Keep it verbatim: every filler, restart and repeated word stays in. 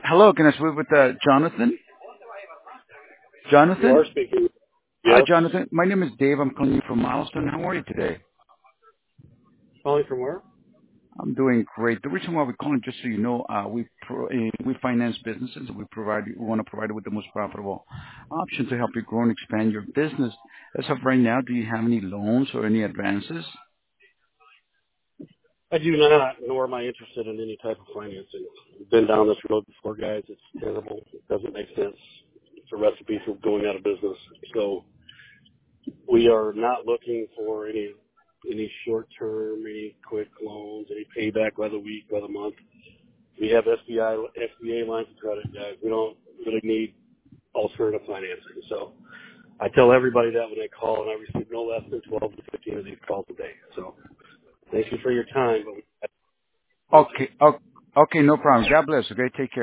Hello, can I speak with uh, Jonathan? You Jonathan? are speaking. Hi, Yes. Jonathan. My name is Dave. I'm calling you from Milestone. How are you today? Calling from where? I'm doing great. The reason why we're calling, just so you know, uh, we pro, uh, we finance businesses. We provide we want to provide you with the most profitable option to help you grow and expand your business. As of right now, do you have any loans or any advances? I do not, nor am I interested in any type of financing. I've been down this road before, guys. It's terrible. It doesn't make sense. It's a recipe for going out of business. So we are not looking for any any short term, any quick loans, any payback by the week, by the month. We have S B I, S B A lines of credit, guys. We don't really need alternative financing. So I tell everybody that when they call, and I receive no less than twelve to fifteen of these calls a day. So thank you for your time, but Okay. Okay, okay no problem. God bless. Okay, take care.